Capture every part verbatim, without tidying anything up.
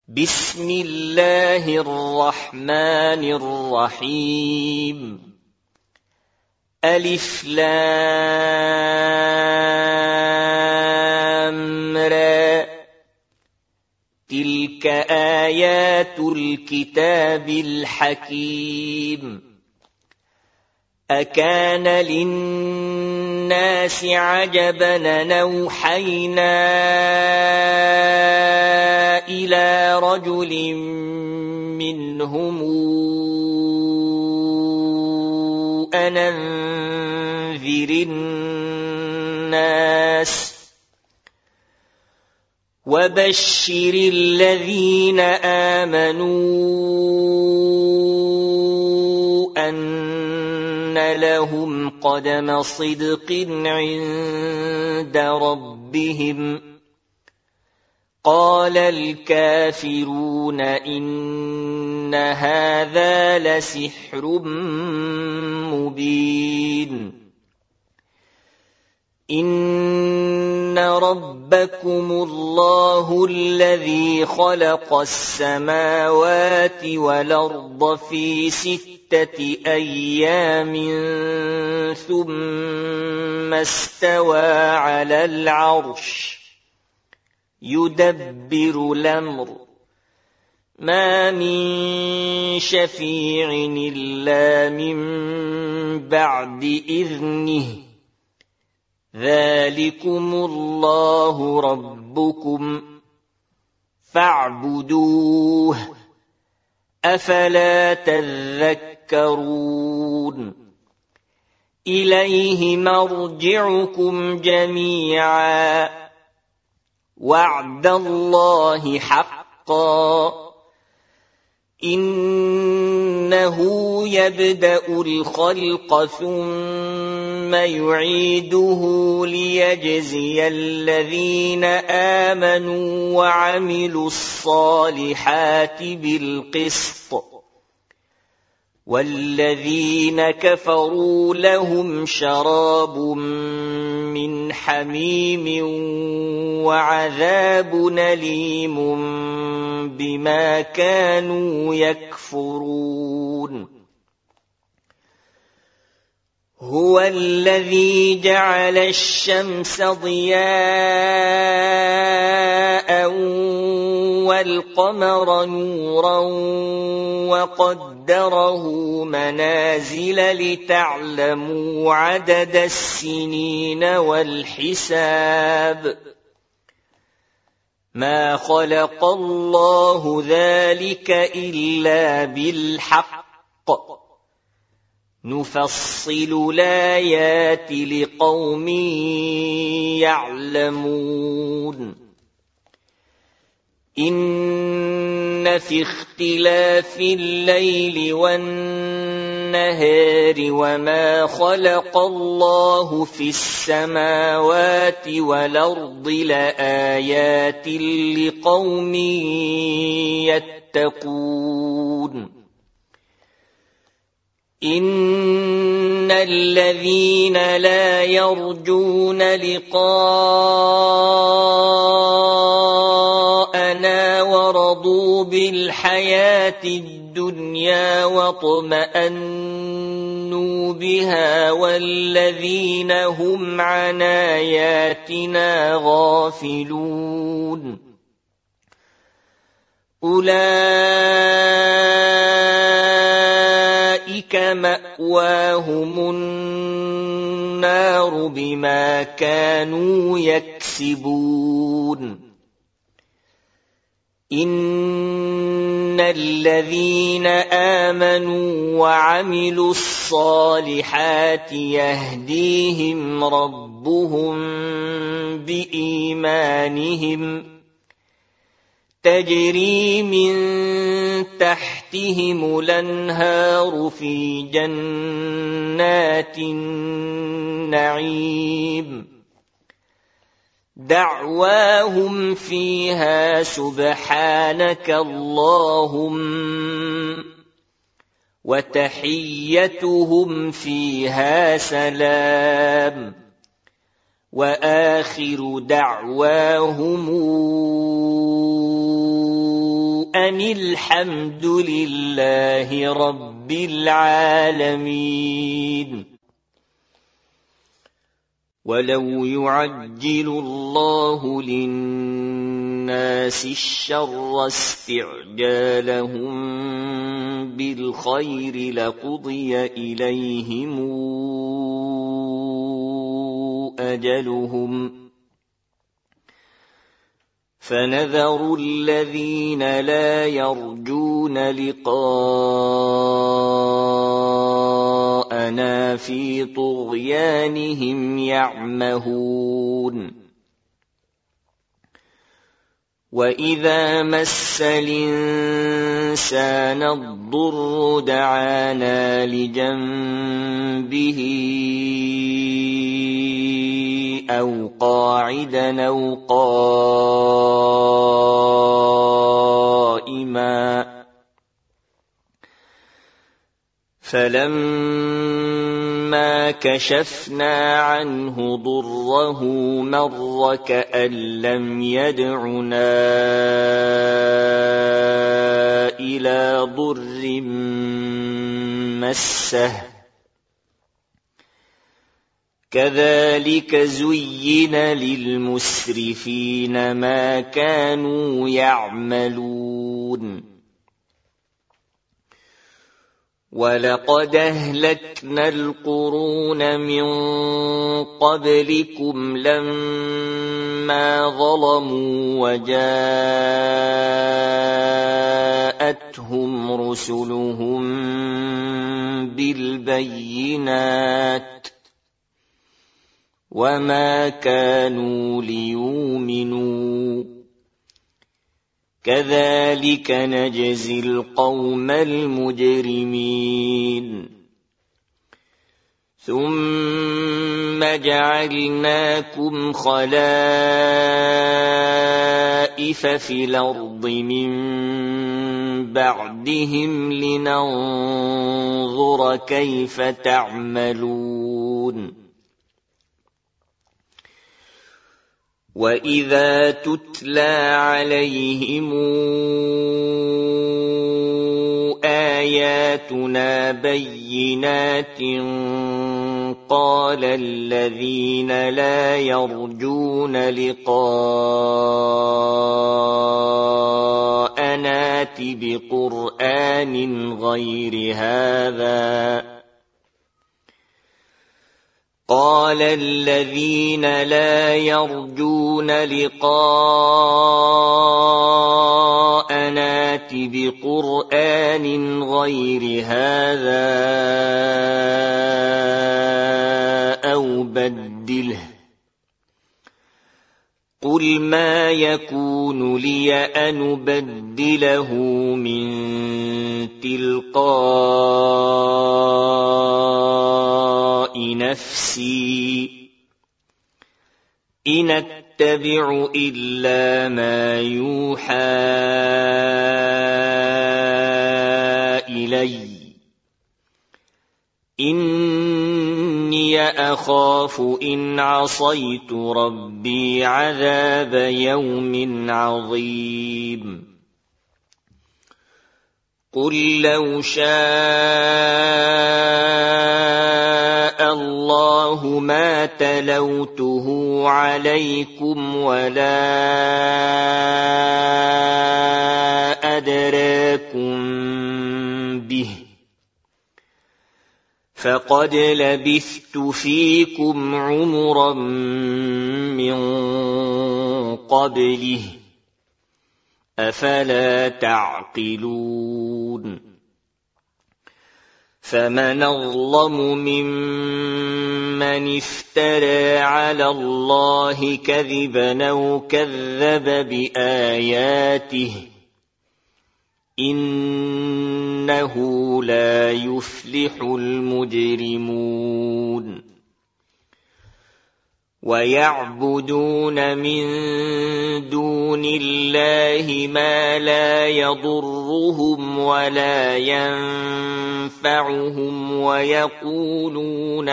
بسم الله الرحمن الرحيم ألف لام را تلك آيات الكتاب الحكيم أكان للناس عجبا أن أوحينا إلى رجل منهم أن أنذر الناس وبشر الذين آمنوا أن لهم قدم صدق عند ربهم قال الكافرون إن هذا لسحر مبين إن ربكم الله الذي خلق السماوات والأرض في ستة أيام ثم استوى على العرش يدبر الأمر ما من شفيع إلا من بعد إذنه ذلكم الله ربكم فاعبدوه أفلا تذكرون إليه مرجعكم جميعا وعد الله حقا إنه يبدأ الخلق ثم يعيده ليجزي الذين آمنوا وعملوا الصالحات بالقسط والذين كفروا لهم شراب من حميم وعذاب أليم بما كانوا يكفرون هو الذي جعل الشمس ضياء والقمر نورا وقدره منازل لتعلموا عدد السنين والحساب ما خلق الله ذلك إلا بالحق نفصل الآيات لقوم يعلمون إن في اختلاف الليل والنهار وما خلق الله في السماوات والأرض لآيات لقوم يتقون إن الذين لا يرجون لقاءنا ورضوا بالحياة الدنيا واطمأنوا بها والذين هم عن آياتنا غافلون أولئك مأواهم النار بما كانوا يكسبون إن الذين آمنوا وعملوا الصالحات يهديهم ربهم بإيمانهم تجري من تحتهم الأنهار في جنات النعيم دعواهم فيها سبحانك اللهم وتحيتهم فيها سلام وآخر دعواهم أن الحمد لله رب العالمين. ولو يعجل الله للناس الشر استعجالهم بالخير لقضي إليهم أجلهم فنذر الذين لا يرجون لقاءنا في طغيانهم يعمهون. وإذا مس الإنسان الضر دعانا لجنبه أو قاعدا أو قائما فلما كشفنا عنه ضره مر كأن لم يدعنا إلى ضر مسه كذلك زين للمسرفين ما كانوا يعملون. ولقد أهلكنا القرون من قبلكم لما ظلموا وجاءتهم رسلهم بالبينات وما كانوا ليؤمنوا كذلك نجزي القوم المجرمين. ثم جعلناكم خلائف في الأرض من بعدهم لننظر كيف تعملون. وإذا تتلى عليهم آياتنا بينات قال الذين لا يرجون لقاءنا ائت بقرآن غير هذا قال الذين لا يرجون لقاءنا ائت بقرآن غير هذا أو بدله قل ما يكون لي أن أبدله من تلقاء نفسي إن أتبع إلا ما يوحى إلي إني أخاف إن عصيت ربي عذاب يوم عظيم. قل لو شاء الله ما تلوته عليكم ولا أدراكم به فقد لبثت فيكم عمرا من قبله أفلا تعقلون. فمن أظلم ممن افترى على الله كذبا أو كذب بآياته إنه لا يفلح المجرمون. ويعبدون من دون الله ما لا يضرهم ولا ينفعهم ويقولون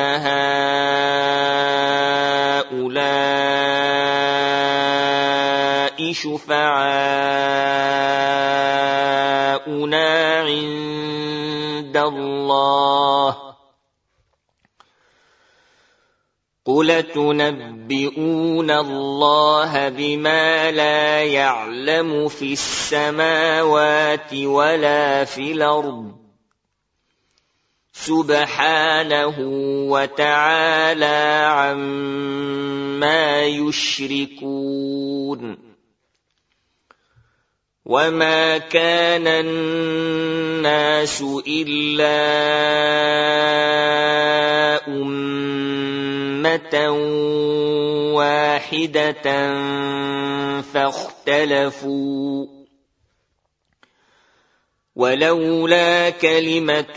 هؤلاء شفعاؤنا أجرنا عند الله قل تنبئون الله بما لا يعلم في السماوات ولا في الأرض سبحانه وتعالى عما يشركون وما كان الناس إلا أمة واحدة فاختلفوا ولولا كلمة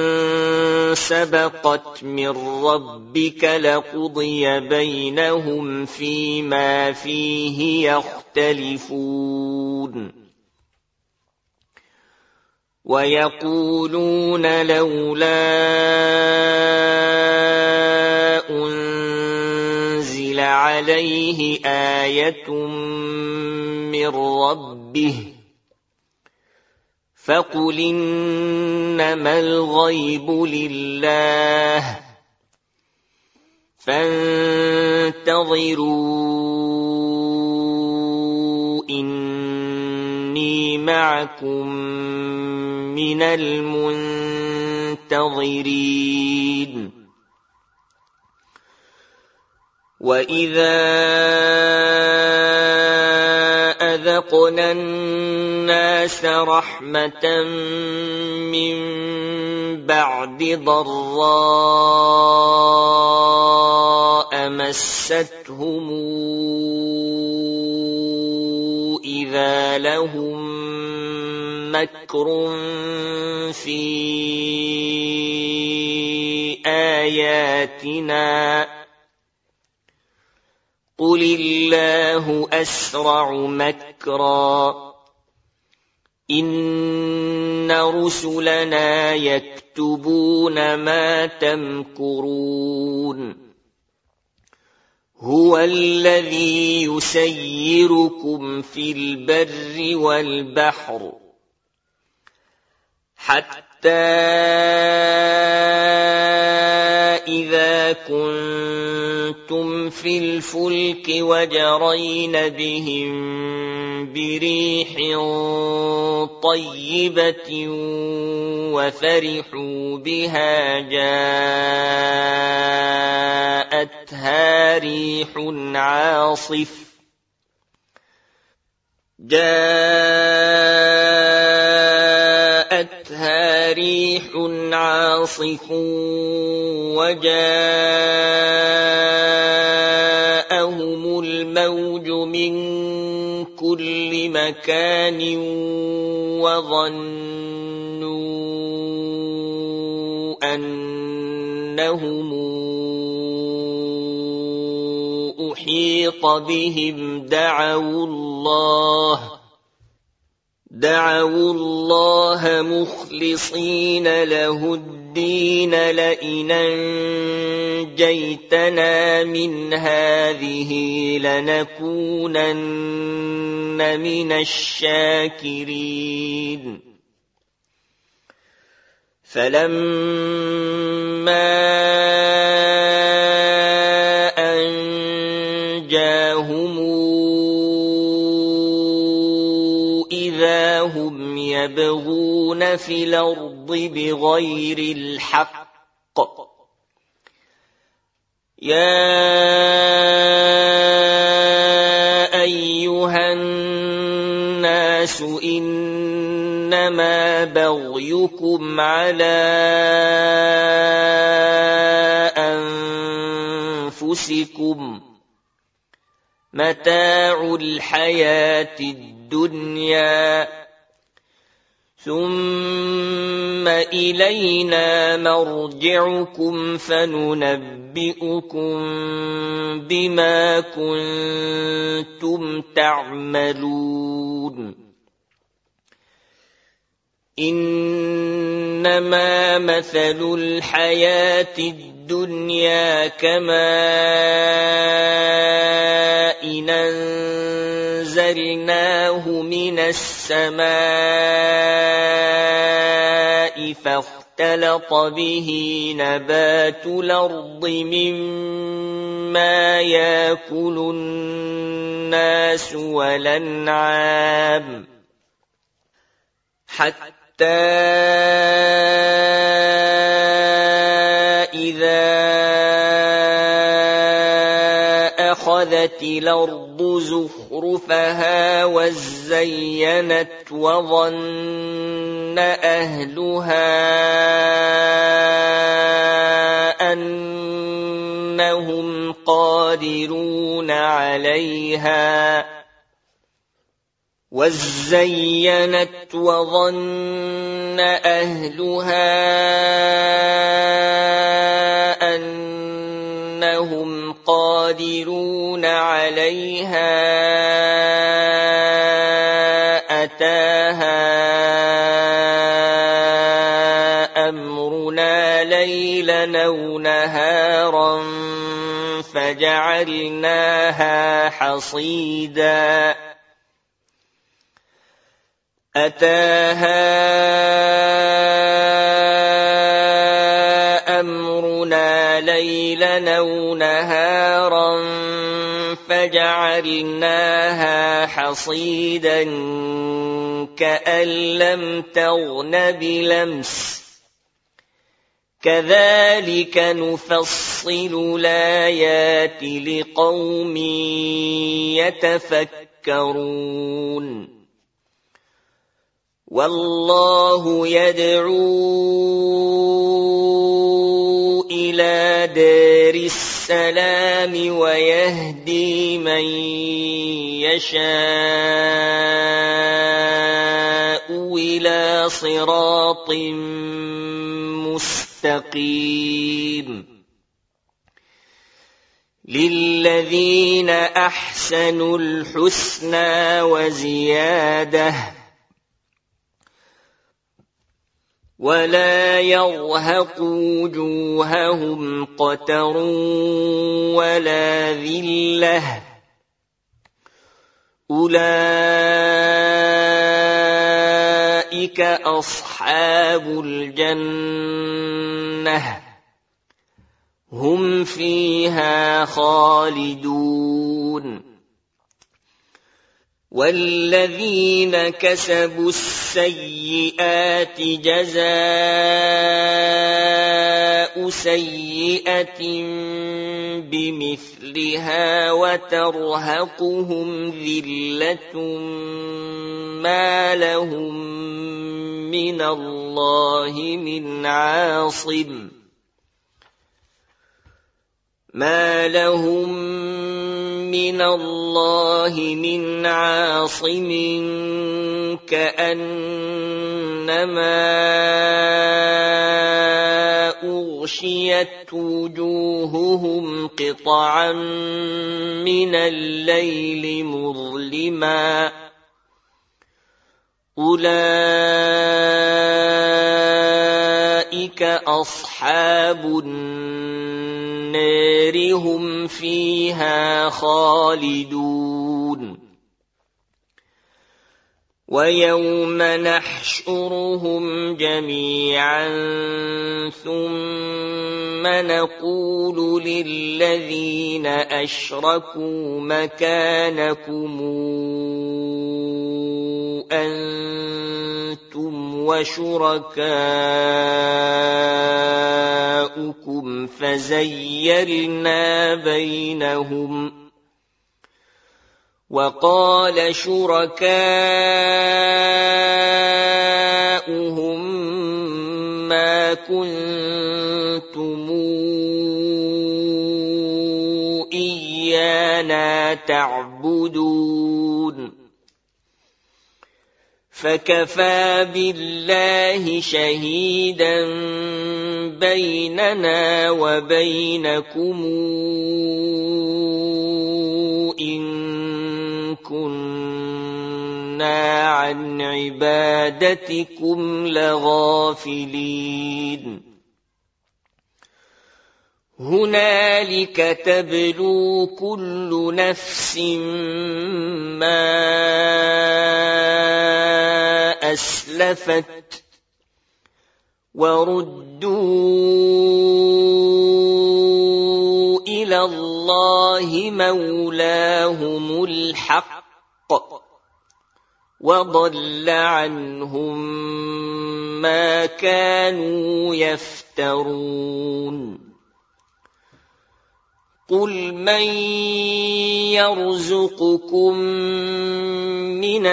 سبقت من ربك لقضي بينهم فيما فيه يختلفون ويقولون لولا أنزل عليه آية من ربه فقل إنما الغيب لله فانتظروا إني معكم من المنتظرين وإذا أذقنا الناس رحمة من بعد ضراء مستهم إذا لهم مكر في آياتنا قل الله أسرع مكرا إن رسلنا يكتبون ما تمكرون هو الذي يسيركم في البر والبحر حتى إذا كنتم في الفلك وجرين بهم بريح طيبة وفرحوا بها جاءتها ريح عاصف جاءتها ريح عاصف وجاءهم الموج من كل مكان وظنوا أنهم أحيط بهم دعوا الله دعوا الله مخلصين له الدين لئن أنجيتنا من هذه لنكونن من الشاكرين فلما أنجاهم إذا هم يبغون في الأرض بغير الحق يا أيها الناس إنما بغيكم على أنفسكم متاع الحياة الدنيا ثم إلينا مرجعكم فننبئكم بما كنتم تعملون إنما مثل الحياة الدنيا كماء أنزلناه من السماء فاختلط به نبات الأرض مما يأكل الناس والأنعام حتى إذا أخذت الأرض زخرفها وزينت وظن أهلها أنهم قادرون عليها وزينت وظن أهلها أنهم قادرون عليها أتاها أمرنا ليلا أو نهارا فجعلناها حصيدا أتاها أمرنا ليلا أو نهارا فجعلناها حصيدا كأن لم تغن بلمس كذلك نفصل الآيات لقوم يتفكرون والله يدعو إلى دار السلام ويهدي من يشاء إلى صراط مستقيم للذين أحسنوا الحسنى وزيادة ولا يرهق وجوههم قتر ولا ذلة أولئك أصحاب الجنة هم فيها خالدون والذين كسبوا السيئات جزاء سيئة بمثلها وترهقهم ذلة ما لهم من الله من عاصم ما لهم من الله من عاصم كأنما أغشيت وجوههم قطعا من الليل مظلما أولئك أصحاب النار هم فيها خالدون ويوم نحشرهم جميعا ثم نقول للذين أشركوا مكانكم أنتم وشركاؤكم فزيّلنا بينهم وقال شركاؤهم ما كنتم إيانا تعبدون فكفى بالله شهيدا بيننا وبينكم إن كنا عن عبادتكم لغافلين هنالك تبلو كل نفس ما أسلفت وردوا إلى الله مولاهم الحق وضل عنهم ما كانوا يفترون قل من يرزقكم من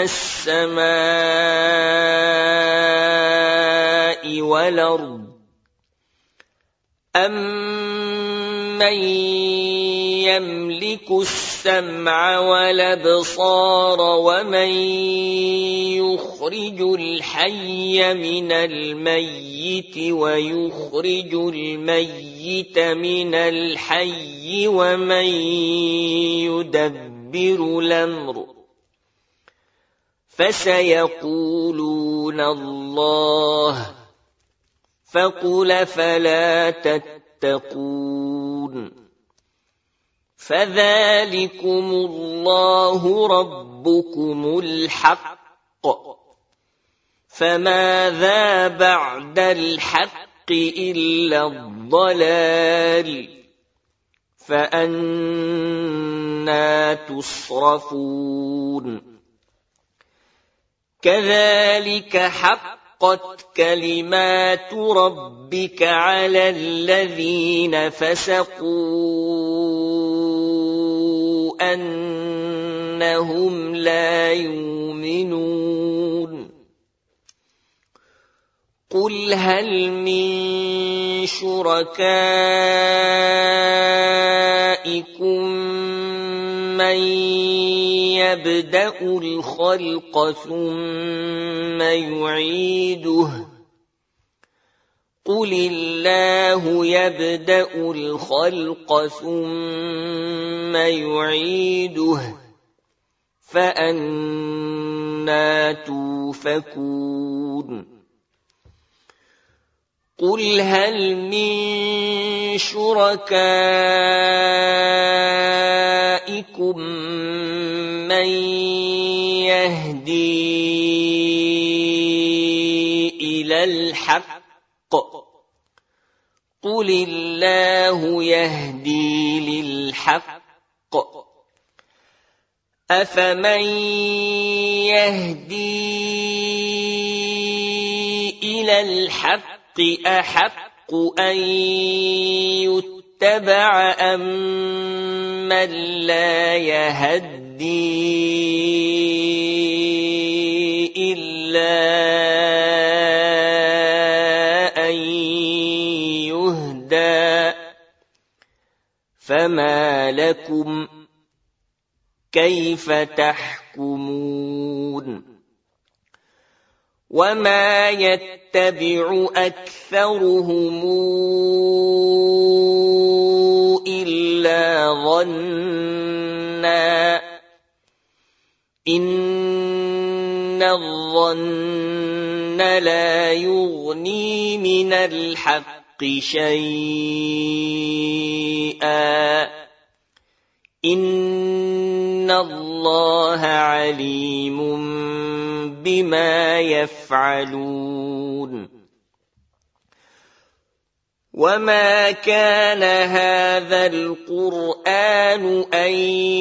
السماء والأرض أَمَّن يملك السمع والأبصار ومن يخرج الحي من الميت ويخرج الميت من الحي ومن يدبر الأمر فسيقولون الله فقل فلا تتقون فذلكم الله ربكم الحق فماذا بعد الحق إلا الضلال فأنى تصرفون كذلك حقت كلمات ربك على الذين فسقوا أنهم لا يؤمنون قل هل من شركائكم من يبدأ الخلق ثم يعيده قل الله يبدأ الخلق ثم يعيده فأنى توفكون قل هل من شركائكم من يهدي إلى الحق قل الله يهدي للحق أفمن يهدي إلى الحق أحق أن يتبع أم من لا يهدي إلا أن يهدى فما لكم كيف تحكمون وما يتبع أكثرهم إلا ظنًّا إن الظن لا يغني من الحق شيئا إن الله عليم بما يفعلون وما كان هذا القرآن أن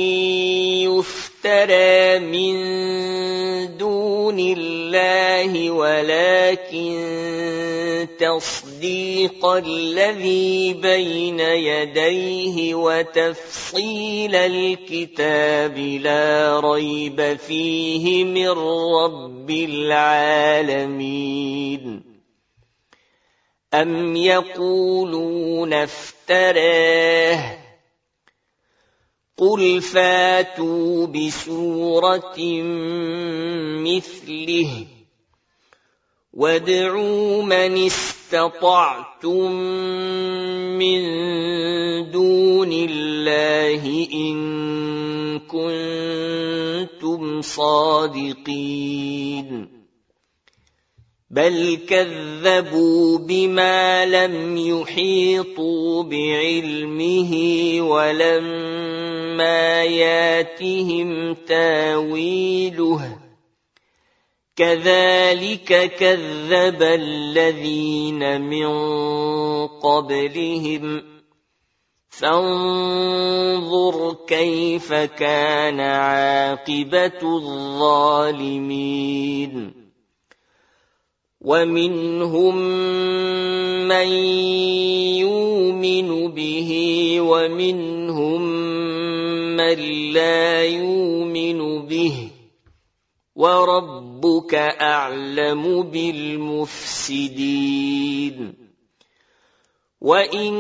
يفترى من دون الله ولكن تصديق الذي بين يديه وتفصيل الكتاب لا ريب فيه من رب العالمين أم يقولون افتراه قل فاتوا بسورة مثله وادعوا من استطعتم من دون الله إن كنتم صادقين بل كذبوا بما لم يحيطوا بعلمه ولما ياتهم تاويله كذلك كذب الذين من قبلهم فانظر كيف كان عاقبة الظالمين ومنهم من يؤمن به ومنهم من لا يؤمن به وربك أعلم بالمفسدين وإن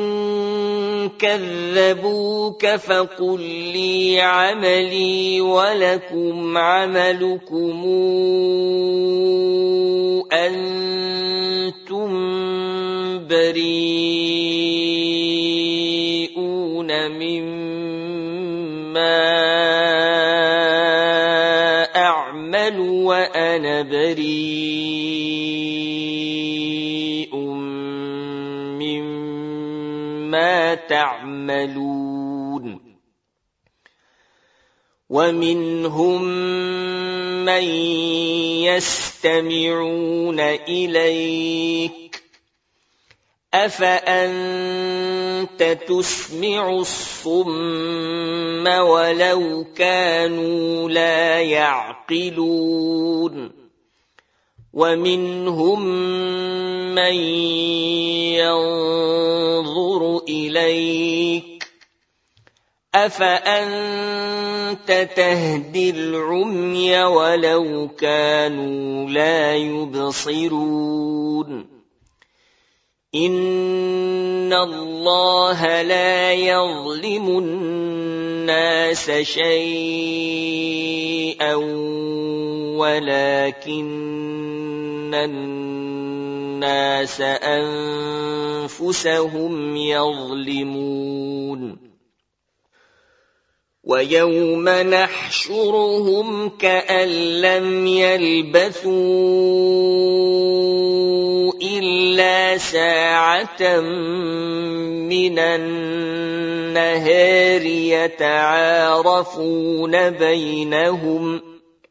كذبوك فقل لي عملي ولكم عملكم أنتم بريئون مما أعمل وأنا بريء مما تعملون ومنهم من يستمعون إليك أفأنت تسمع الصم ولو كانوا لا يعقلون ومنهم من ينظر إليك أفأنت تهدي العمي ولو كانوا لا يبصرون إن الله لا يظلم الناس شيئا ولكن الناس أنفسهم يظلمون ويوم نحشرهم كأن لم يلبثوا إلا ساعة من النهار يتعارفون بينهم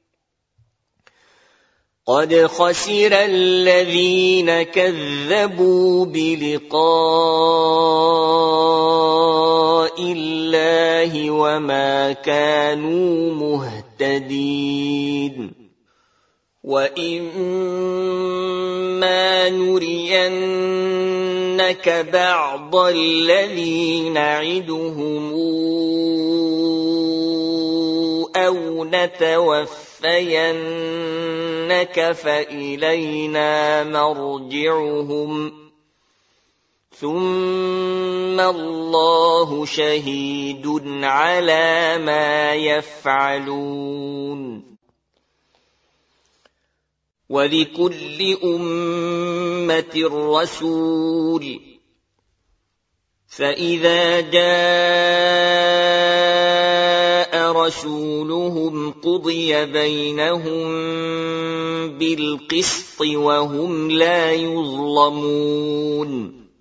قد خسر الذين كذبوا بلقاء الله وما كانوا مهتدين وإما نرينك بعض الذي نعدهم أو نتوفينك فإلينا مرجعهم ثم الله شهيد على ما يفعلون ولكل أمة رسول فإذا جاء رسولهم قضي بينهم بالقسط وهم لا يظلمون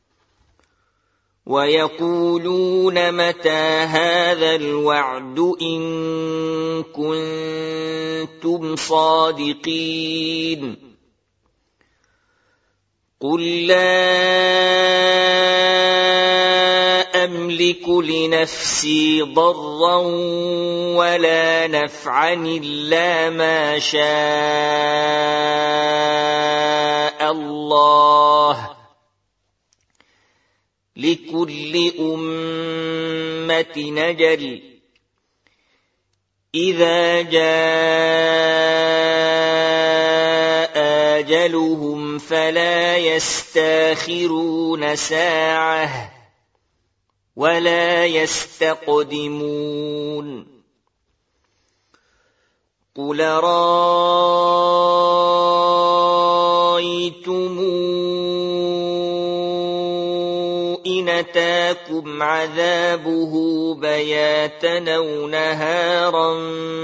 ويقولون متى هذا الوعد إن كنتم صادقين قل لا أملك لنفسي ضرا ولا نفعا إلا ما شاء الله لكل أمة نجل إذا جاء أجلهم فلا يستاخرون ساعة ولا يستقدمون قل رأيتم إن أتاكم عذابه بياتا أو نهارا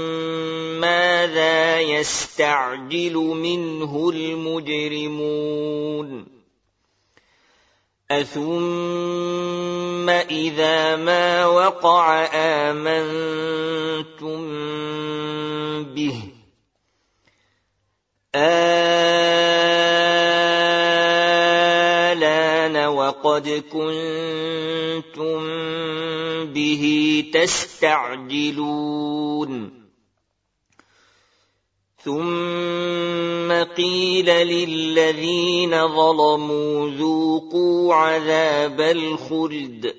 ماذا يستعجل منه المجرمون أثم إذا ما وقع آمنتم به آلآن وقد كنتم به تستعجلون ثم قيل للذين ظلموا ذوقوا عذاب الخلد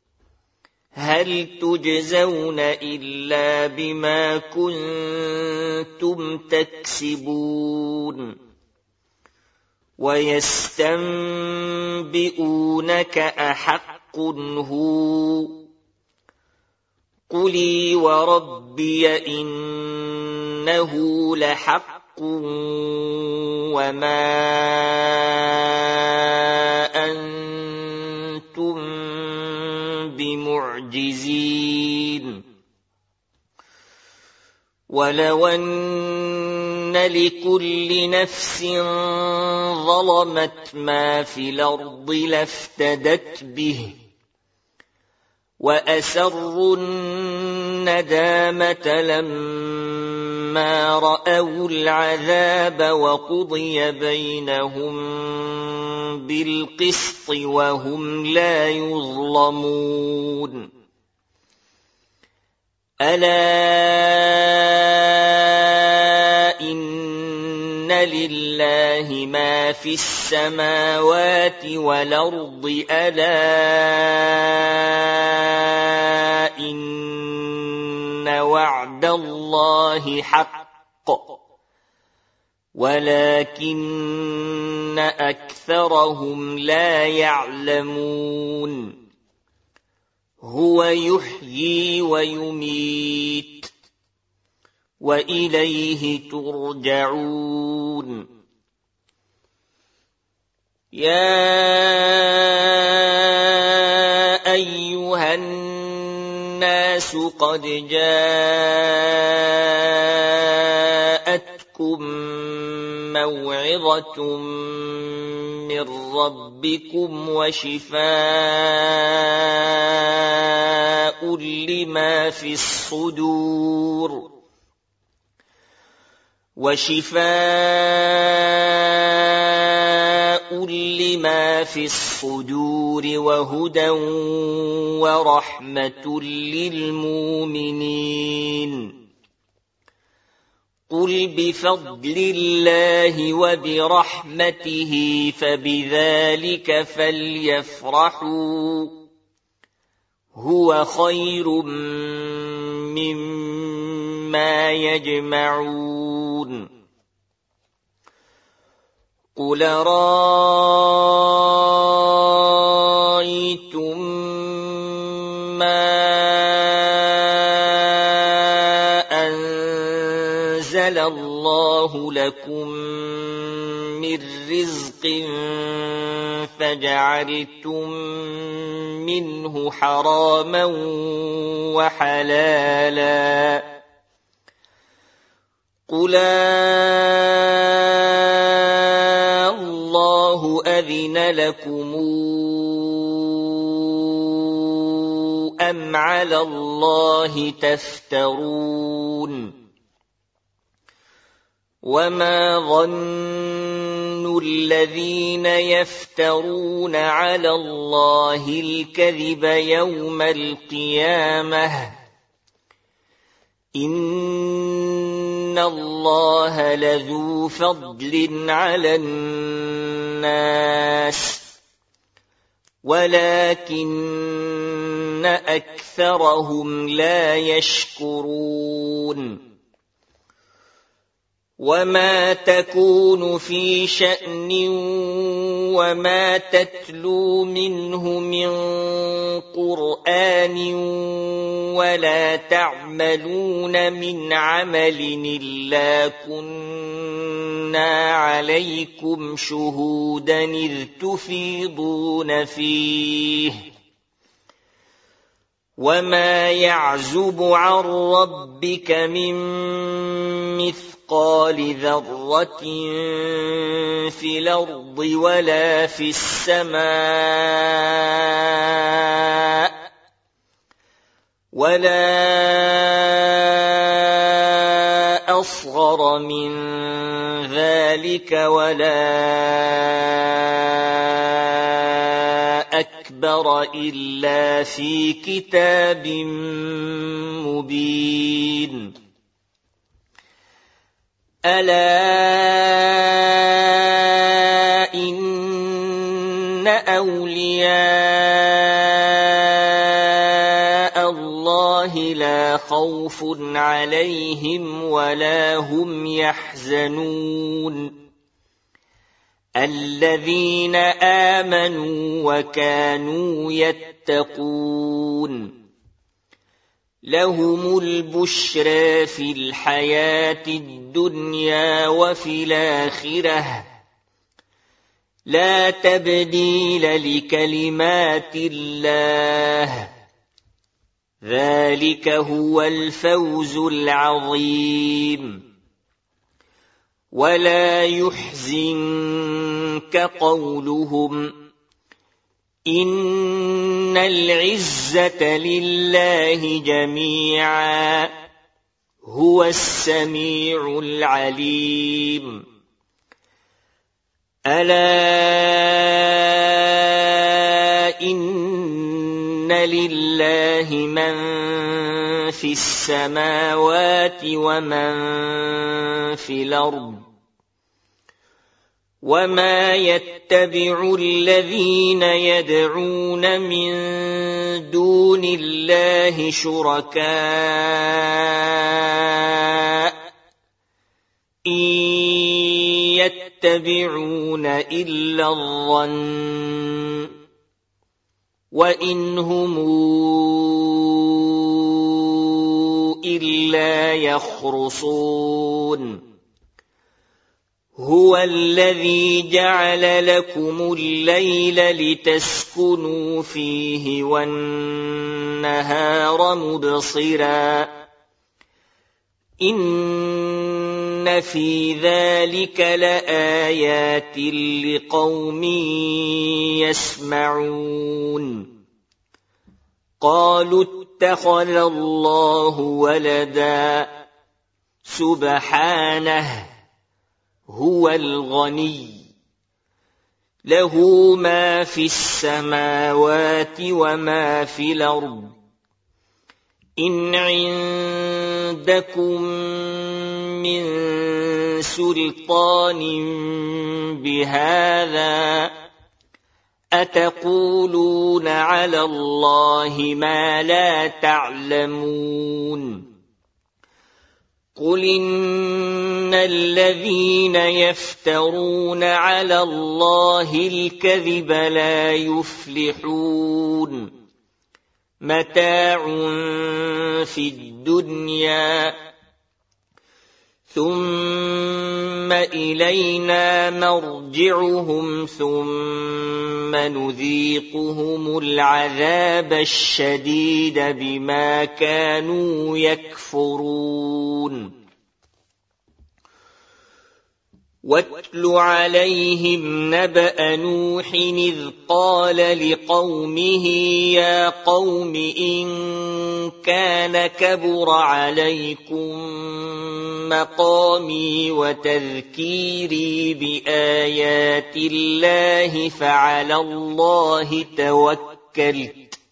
هل تجزون إلا بما كنتم تكسبون ويستنبئونك أحق هو قُلِ وَرَبِّيَ إِنَّهُ لَحَقٌّ وَمَا أَنتُم بِمُعْجِزِينَ وَلَوْ أَنَّ لِكُلِّ نَفْسٍ ظَلَمَتْ مَا فِي الْأَرْضِ لَافْتَدَتْ بِهِ وَأَسَرُّوا النَّدَامَةَ لَمَّا رَأَوُا الْعَذَابَ وَقُضِيَ بَيْنَهُم بِالْقِسْطِ وَهُمْ لَا يُظْلَمُونَ أَلَا إِنَّ لِلَّهِ مَا فِي السَّمَاوَاتِ وَالْأَرْضِ أَلَا إِنَّ وَعْدَ اللَّهِ حَقٌّ وَلَكِنَّ أَكْثَرَهُمْ لَا يَعْلَمُونَ هُوَ يُحْيِي وَيُمِيتُ وَإِلَيْهِ تُرْجَعُونَ يَا أَيُّهَا النَّاسُ قَدْ جَاءَتْكُمْ مَوْعِظَةٌ مِّن رَّبِّكُمْ وَشِفَاءٌ لِّمَا فِي الصُّدُورِ وَشِفَاءٌ لِّمَا فِي الصُّدُورِ وَهُدًى وَرَحْمَةٌ لِّلْمُؤْمِنِينَ قُلْ بِفَضْلِ اللَّهِ وَبِرَحْمَتِهِ فَبِذَلِكَ فَلْيَفْرَحُوا هُوَ خَيْرٌ مِّمَّا يَجْمَعُونَ قُلْ أَرَأَيْتُم مَّا أَنزَلَ اللَّهُ لَكُم مِّن رِّزْقٍ فَجَعَلْتُم مِّنْهُ حَرَامًا وَحَلَالًا قُلْ اللَّهُ أَذِنَ لَكُمْ أَمْ عَلَى اللَّهِ تَفْتَرُونَ وَمَا ظَنُّ الَّذِينَ يَفْتَرُونَ عَلَى اللَّهِ الْكَذِبَ يَوْمَ الْقِيَامَةِ إِنَّ اللَّهَ لَذُو فَضْلٍ عَلَى النَّاسِ وَلَكِنَّ أَكْثَرَهُمْ لَا يَشْكُرُونَ وَمَا تَكُونُ فِي شَأْنٍ وَمَا تَتْلُو مِنْهُ مِنْ قُرْآنٍ وَلَا تَعْمَلُونَ مِنْ عَمَلٍ إِلَّا كُنَّا عَلَيْكُمْ شُهُودًا إِذْ تُفِيضُونَ فِيهِ وَمَا يَعْزُبُ عَنْ رَبِّكَ مِنْ مِثْقَالِ ذَرَّةٍ فِي الْأَرْضِ وَلَا فِي السَّمَاءِ وَلَا أَصْغَرَ من ذلك ولا أكبر إلا في كتاب مبين ألا إن أولياء الله لا خوف عليهم ولا هم يحزنون الذين آمنوا وكانوا يتقون لهم البشرى في الحياة الدنيا وفي الآخرة لا تبديل لكلمات الله ذلك هو الفوز العظيم ولا يحزنك قولهم إن العزة لله جميعا هو السميع العليم ألا إن لله من في السماوات ومن في الأرض وما يتبع الذين يدعون من دون الله شركاء إن يتبعون إلا الظن وإن هم إلا يخرصون هو الذي جعل لكم الليل لتسكنوا فيه والنهار مبصرا إن في ذلك لآيات لقوم يسمعون قالوا اتخذ الله ولدا سبحانه هو الغني له ما في السماوات وما في الأرض إن عندكم من سلطان بهذا أتقولون على الله ما لا تعلمون قل إن الذين يفترون على الله الكذب لا يفلحون متاع في الدنيا ثم إلينا مرجعهم ثم نذيقهم العذاب الشديد بما كانوا يكفرون واتل عليهم نبأ نوح إذ قال لقومه يا قوم إن كان كبر عليكم مقامي وتذكيري بآيات الله فعلى الله توكلت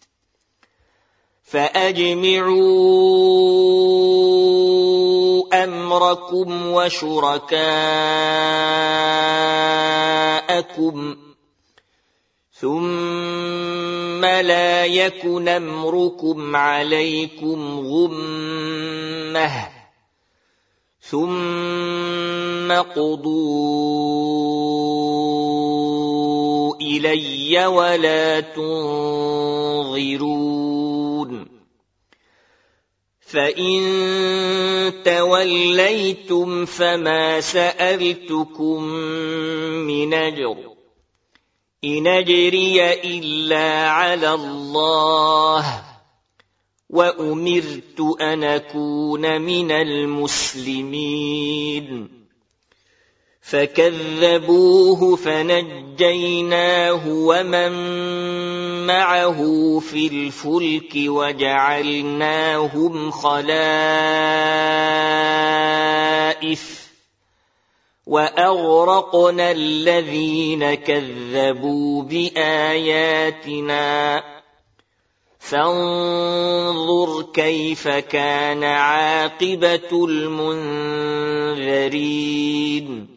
فأجمعوا أمركم وشركاءكم ثم لا يكن أمركم عليكم غمة ثم قضوا إلي ولا تنظرون فإن توليتم فما سألتكم من أجر إن أجري إلا على الله وأمرت أن أكون من المسلمين فكذبوه فنجيناه ومن معه في الفلك وجعلناهم خلائف وأغرقنا الذين كذبوا بآياتنا فانظر كيف كان عاقبة المنذرين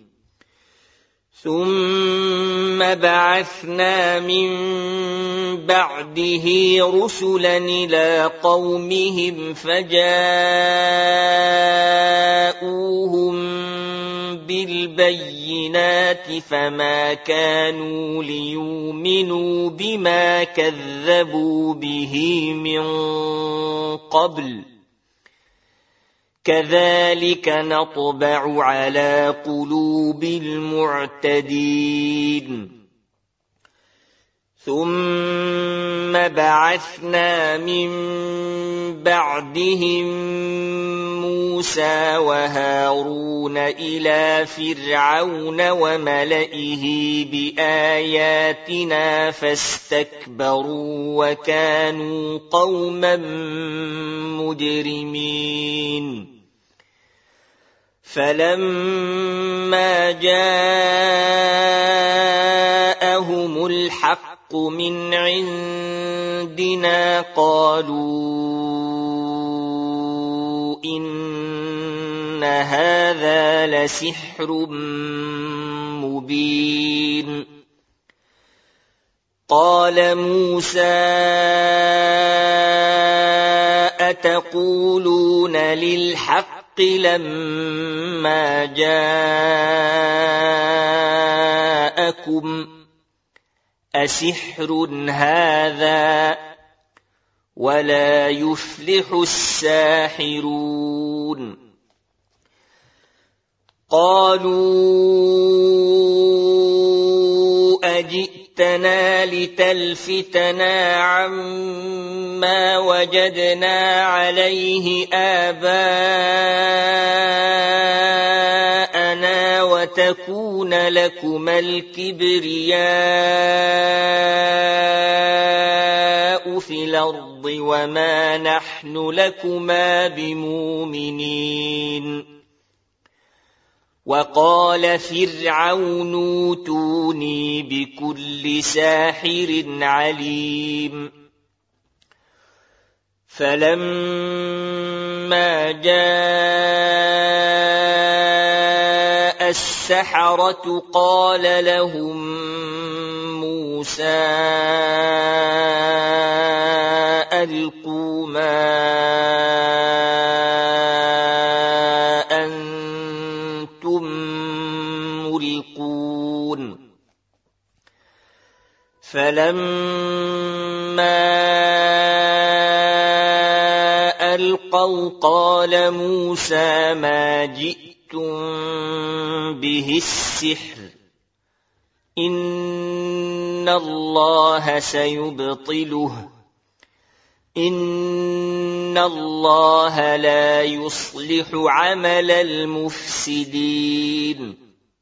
ثم بعثنا من بعده رسلا إلى قومهم فجاءوهم بالبينات فما كانوا ليؤمنوا بما كذبوا به من قبل كذلك نطبع على قلوب المعتدين ثم بعثنا من بعدهم موسى وهارون إلى فرعون وملئه بآياتنا فاستكبروا وكانوا قوما مجرمين فلما جاءهم الحق من عندنا قالوا إن هذا لسحر مبين قال موسى أتقولون للحق لما جاءكم أسحر هذا ولا يفلح الساحرون قالوا أجئتنا لتلفتنا عما وجدنا عليه آباءنا وتكون لكما الكبرياء في الأرض وما نحن لكما بمؤمنين وقال فرعون اوتوني بكل ساحر عليم فلما جاء السحرة قال لهم موسى ألقوا ما أنتم ملقون فلما ألقوا قال موسى ما جئتم به السحر إن الله سيبطله إن الله لا يصلح عمل المفسدين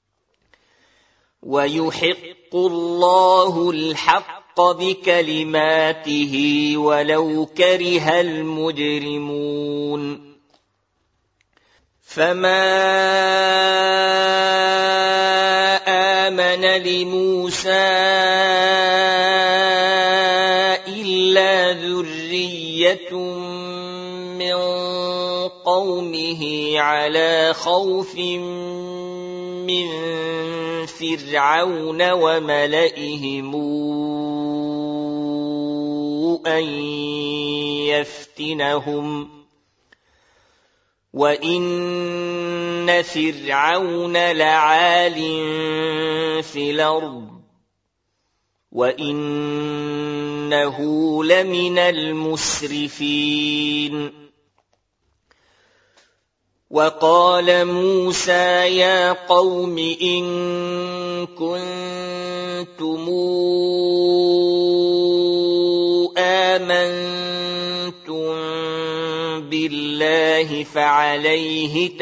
ويحق الله الحق بكلماته ولو كره المجرمون فما آمن لموسى إلا ذرية من قومه على خوف من فرعون وملئهم أن يفتنهم وإن فرعون لعال في الأرض وإنه لمن المسرفين وقال موسى يا قوم إن كنتم آمنتم بالله فعليه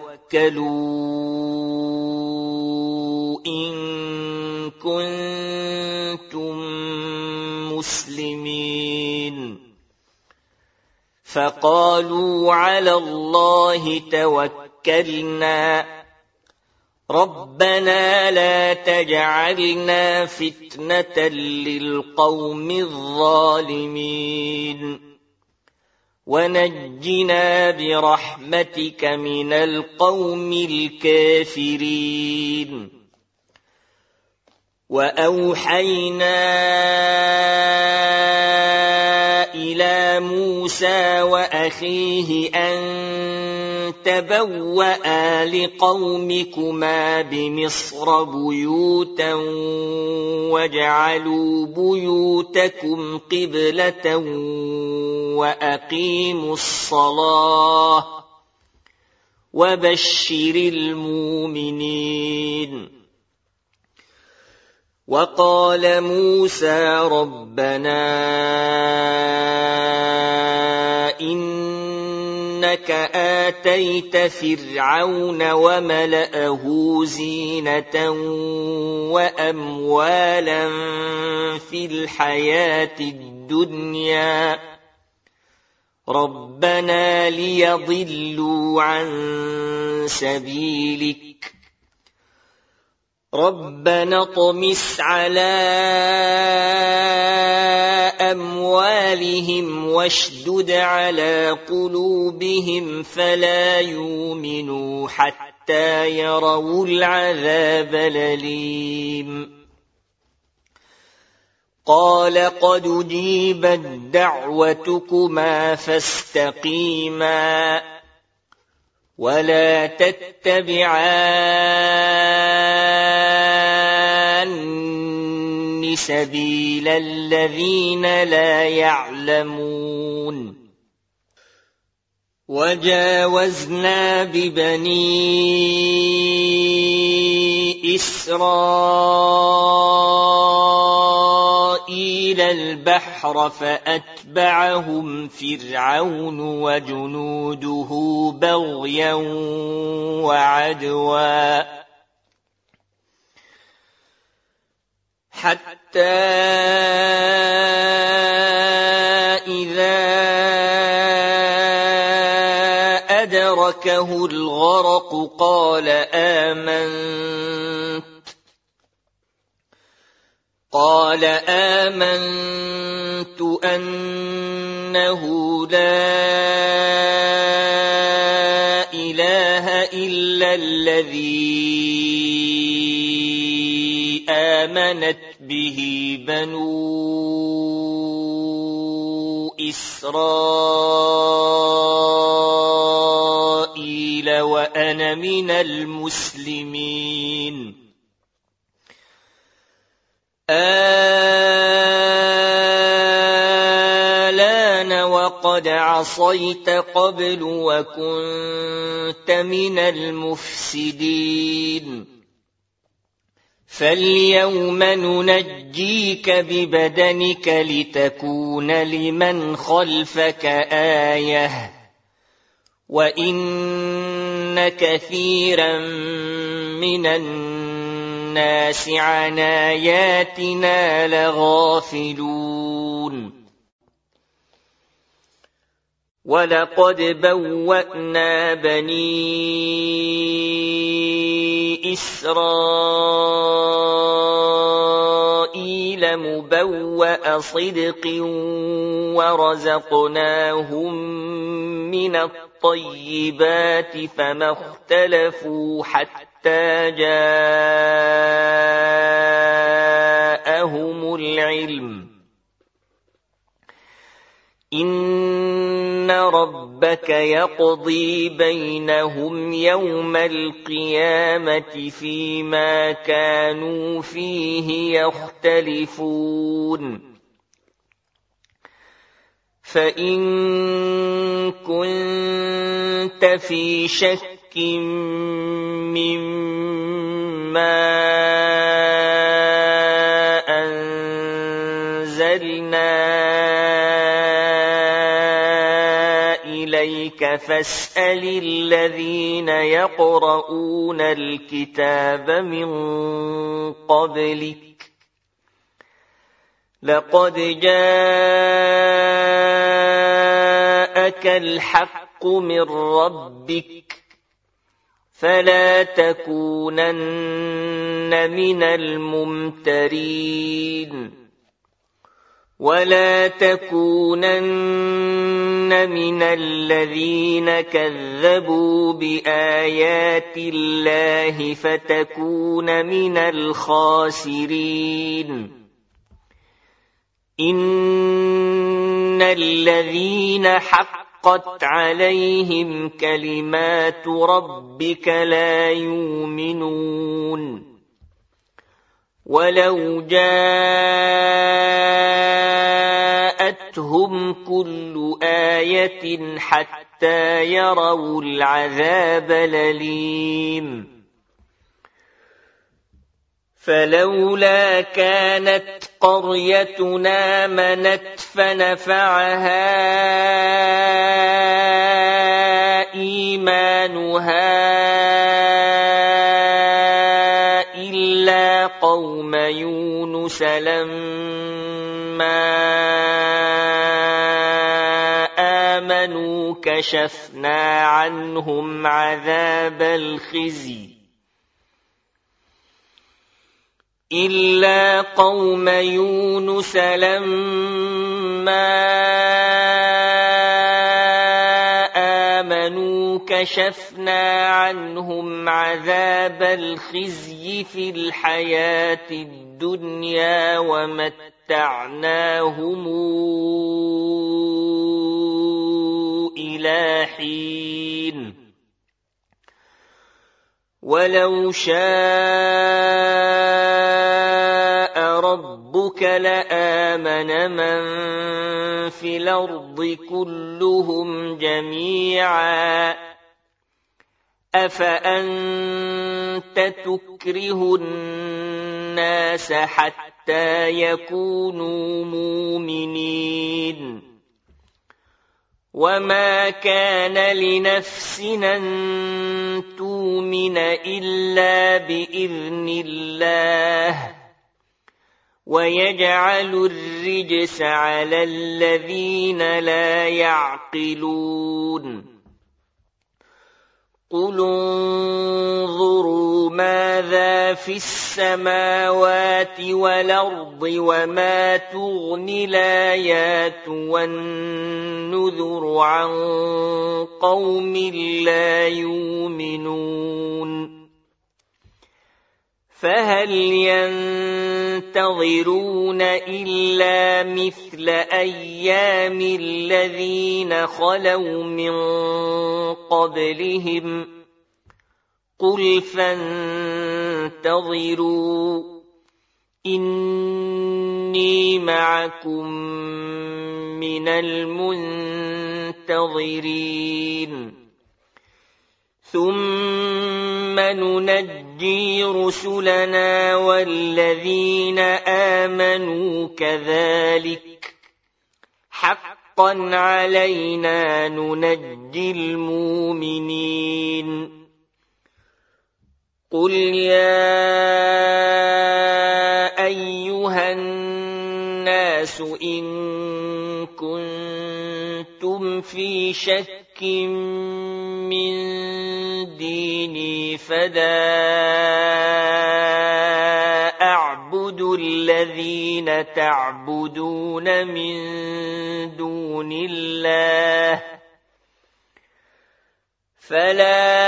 توكلوا إن كنتم مسلمين فقالوا على الله توكلنا ربنا لا تجعلنا فتنة للقوم الظالمين ونجنا برحمتك من القوم الكافرين. وأوحينا إلى موسى وأخيه أن تبوأ لقومكما بمصر بيوتا واجعلوا بيوتكم قبلة وأقيموا الصلاة وبشر المؤمنين. وقال موسى ربنا إنك آتيت فرعون وملأه زينة وأموالا في الحياة الدنيا ربنا ليضلوا عن سبيلك ربنا اطمس على أموالهم واشدد على قلوبهم فلا يؤمنوا حتى يروا العذاب الأليم. قال قد أجيبت دعوتكما فاستقيما ولا تتبعان سبيل الذين لا يعلمون. وجاوزنا ببني إسرائيل البحر فأتبعهم فرعون وجنوده بغيا وعدوا حتى إذا أدركه الغرق قال آمنت قال آمنت أنه لا إله إلا الذي آمنت به بنو إسرائيل وأنا من المسلمين. آلآن وقد عصيت قبل وكنت من المفسدين فاليوم ننجيك ببدنك لتكون لمن خلفك آية وإن كثيرا من الناس عن آياتنا لغافلون. ولقد بوأنا بني إسرائيل مبوأ صدق ورزقناهم من الطيبات فما اختلفوا حتى جاءهم العلم إن ربك يقضي بينهم يوم القيامة فيما كانوا فيه يختلفون. فإن كنت في شك مما أنزلنا إليك فاسأل الذين يقرؤون الكتاب من قبلك لقد جاءك الحق من ربك فلا تكونن من الممترين ولا تكونن من الذين كذبوا بآيات الله فتكون من الخاسرين إن الذين حقت عليهم كلمات ربك لا يؤمنون ولو جاءتهم كل آية حتى يروا العذاب الأليم فلولا كانت قريتنا آمنت فنفعها إيمانها إلا قوم يونس لما آمنوا كشفنا عنهم عذاب الخزي إلا قوم يونس لما آمنوا كشفنا عنهم عذاب الخزي في الحياة الدنيا ومتعناهم إلى حين ولو شاء ربك لآمن من في الأرض كلهم جميعا أفأنت تكره الناس حتى يكونوا مؤمنين وما كان لنفس أن تؤمن إلا بإذن الله ويجعل الرجس على الذين لا يعقلون قل انظروا ماذا في السماوات والأرض وما تغني الآيات والنذر عن قوم لا يؤمنون فهل ينتظرون إلا مثل أيام الذين خلوا من قبلهم قل فانتظروا إني معكم من المنتظرين ثم ننجي رسلنا والذين آمنوا كذلك حقا علينا ننجي المؤمنين قل يا أيها الناس إن كنتم في شك من ديني فلا أعبد الذين تعبدون من دون الله فلا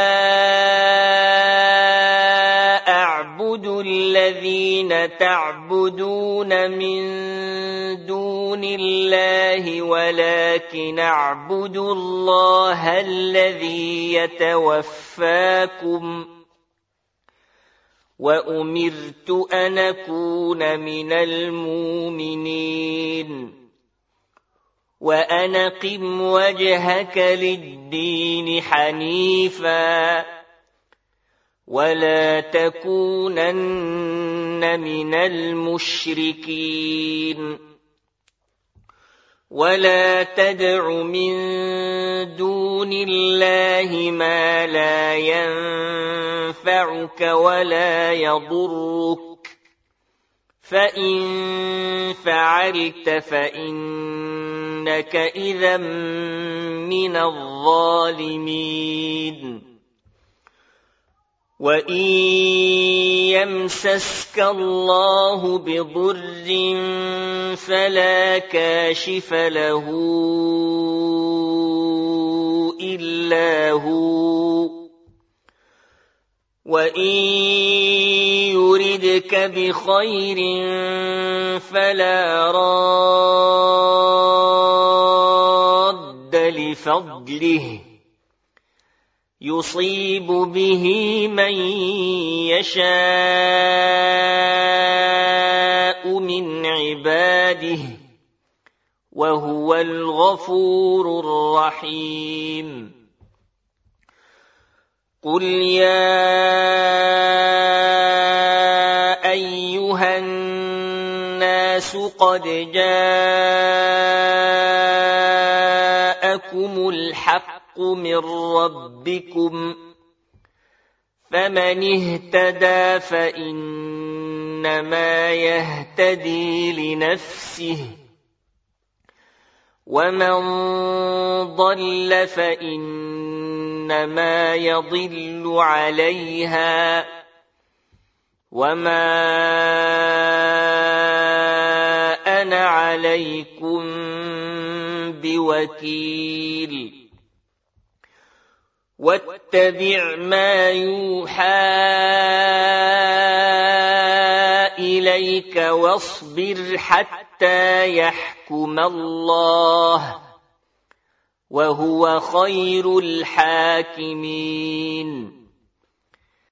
أعبد الذين تعبدون من دون الله ولكن أعبد الله الذي يتوفاكم وأمرت أن أكون من المؤمنين وأن أقم وجهك للدين حنيفا ولا تكونن من المشركين ولا تدع من دون الله ما لا ينفعك ولا يضرك فإن فعلت فإنك إذا من الظالمين وَإِن يَمْسَسْكَ اللَّهُ بِضُرٍّ فَلَا كَاشِفَ لَهُ إِلَّا هُوَ وَإِن يُرِدْكَ بِخَيْرٍ فَلَا رَادَّ لِفَضْلِهِ يُصِيبُ بِهِ مَن يَشَاءُ مِنْ عِبَادِهِ وَهُوَ الْغَفُورُ الرَّحِيمُ قُلْ يَا أَيُّهَا النَّاسُ قَدْ جَاءَكُمُ الْحَقُّ مِنْ رَبِّكُمْ فَمَنِ اهْتَدَى فَإِنَّمَا يَهْتَدِي لِنَفْسِهِ وَمَنْ ضَلَّ فَإِنَّمَا يَضِلُّ عَلَيْهَا وَمَا أَنَا عَلَيْكُمْ بِوَكِيلٍ وَاتَّبِعْ مَا يُوحَى إِلَيْكَ وَاصْبِرْ حَتَّى يَحْكُمَ اللَّهُ وَهُوَ خَيْرُ الْحَاكِمِينَ